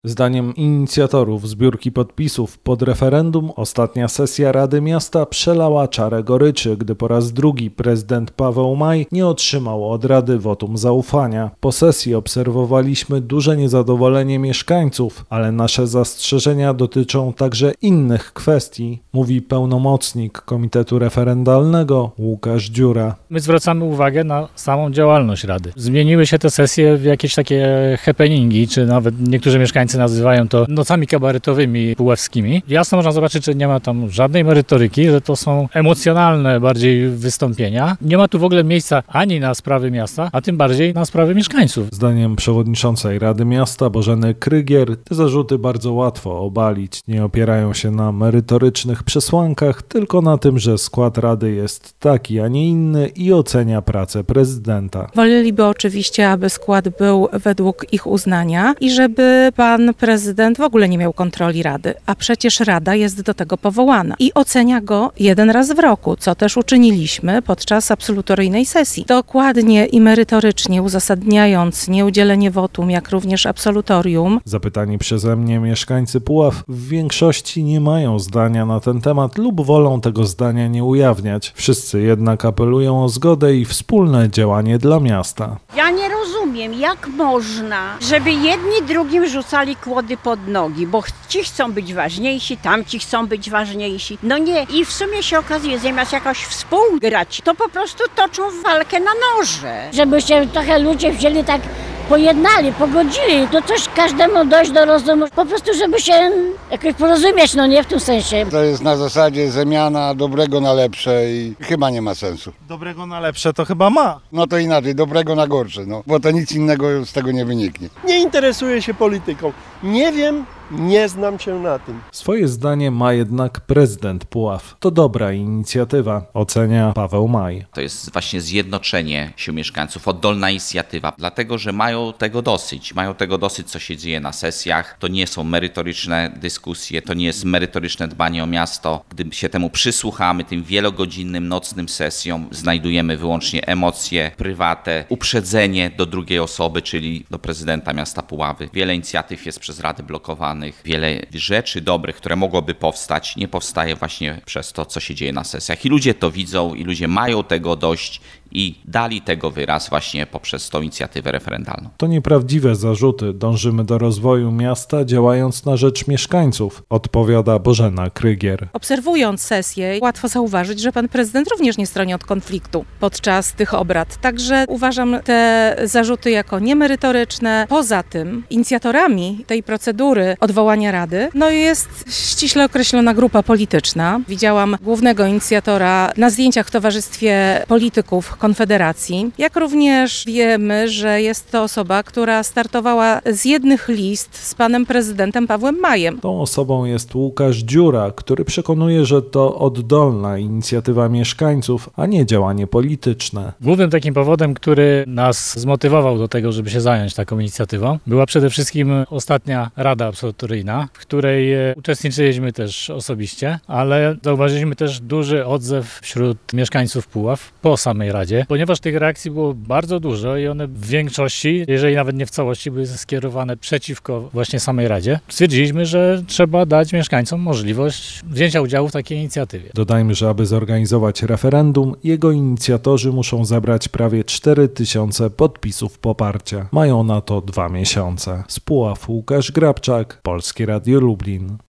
Zdaniem inicjatorów zbiórki podpisów pod referendum ostatnia sesja Rady Miasta przelała czarę goryczy, gdy po raz drugi prezydent Paweł Maj nie otrzymał od Rady wotum zaufania. Po sesji obserwowaliśmy duże niezadowolenie mieszkańców, ale nasze zastrzeżenia dotyczą także innych kwestii, mówi pełnomocnik Komitetu Referendalnego Łukasz Dziura. My zwracamy uwagę na samą działalność Rady. Zmieniły się te sesje w jakieś takie happeningi, czy nawet niektórzy mieszkańcy nazywają to nocami kabaretowymi puławskimi. Jasno można zobaczyć, że nie ma tam żadnej merytoryki, że to są emocjonalne bardziej wystąpienia. Nie ma tu w ogóle miejsca ani na sprawy miasta, a tym bardziej na sprawy mieszkańców. Zdaniem przewodniczącej Rady Miasta Bożeny Krygier te zarzuty bardzo łatwo obalić. Nie opierają się na merytorycznych przesłankach, tylko na tym, że skład Rady jest taki, a nie inny i ocenia pracę prezydenta. Woleliby oczywiście, aby skład był według ich uznania i żeby pan prezydent w ogóle nie miał kontroli Rady, a przecież Rada jest do tego powołana i ocenia go jeden raz w roku, co też uczyniliśmy podczas absolutoryjnej sesji. Dokładnie i merytorycznie uzasadniając nieudzielenie wotum, jak również absolutorium. Zapytani przeze mnie mieszkańcy Puław w większości nie mają zdania na ten temat lub wolą tego zdania nie ujawniać. Wszyscy jednak apelują o zgodę i wspólne działanie dla miasta. Ja nie rozumiem, jak można, żeby jedni drugim rzucali kłody pod nogi, bo ci chcą być ważniejsi, tamci chcą być ważniejsi. No nie, i w sumie się okazuje, zamiast jakoś współgrać, to po prostu toczą walkę na noże. Żeby się trochę ludzie wzięli tak, pojednali, pogodzili, to coś każdemu dojść do rozumu, po prostu żeby się jakoś porozumieć, no nie w tym sensie. To jest na zasadzie zamiana dobrego na lepsze i chyba nie ma sensu. Dobrego na lepsze to chyba ma. No to inaczej, dobrego na gorsze, no, bo to nic innego z tego nie wyniknie. Nie interesuję się polityką. Nie wiem, nie znam się na tym. Swoje zdanie ma jednak prezydent Puław. To dobra inicjatywa, ocenia Paweł Maj. To jest właśnie zjednoczenie się mieszkańców, oddolna inicjatywa, dlatego że mają tego dosyć. Mają tego dosyć, co się dzieje na sesjach. To nie są merytoryczne dyskusje, to nie jest merytoryczne dbanie o miasto. Gdy się temu przysłuchamy, tym wielogodzinnym, nocnym sesjom, znajdujemy wyłącznie emocje, prywatę, uprzedzenie do drugiej osoby, czyli do prezydenta miasta Puławy. Wiele inicjatyw jest przez Radę blokowanych. Wiele rzeczy dobrych, które mogłoby powstać, nie powstaje właśnie przez to, co się dzieje na sesjach. I ludzie to widzą i ludzie mają tego dość i dali tego wyraz właśnie poprzez tą inicjatywę referendalną. To nieprawdziwe zarzuty. Dążymy do rozwoju miasta, działając na rzecz mieszkańców, odpowiada Bożena Krygier. Obserwując sesję, łatwo zauważyć, że pan prezydent również nie stroni od konfliktu podczas tych obrad. Także uważam te zarzuty jako niemerytoryczne. Poza tym inicjatorami tej procedury odwołania Rady jest ściśle określona grupa polityczna. Widziałam głównego inicjatora na zdjęciach w towarzystwie polityków Konfederacji. Jak również wiemy, że jest to osoba, która startowała z jednych list z panem prezydentem Pawłem Majem. Tą osobą jest Łukasz Dziura, który przekonuje, że to oddolna inicjatywa mieszkańców, a nie działanie polityczne. Głównym takim powodem, który nas zmotywował do tego, żeby się zająć taką inicjatywą, była przede wszystkim ostatnia Rada Absolutoryjna, w której uczestniczyliśmy też osobiście, ale zauważyliśmy też duży odzew wśród mieszkańców Puław po samej Radzie, ponieważ tych reakcji było bardzo dużo i one w większości, jeżeli nawet nie w całości, były skierowane przeciwko właśnie samej Radzie. Stwierdziliśmy, że trzeba dać mieszkańcom możliwość wzięcia udziału w takiej inicjatywie. Dodajmy, że aby zorganizować referendum, jego inicjatorzy muszą zebrać prawie 4000 podpisów poparcia. Mają na to 2 miesiące. Z Puław Łukasz Grabczak, Polskie Radio Lublin.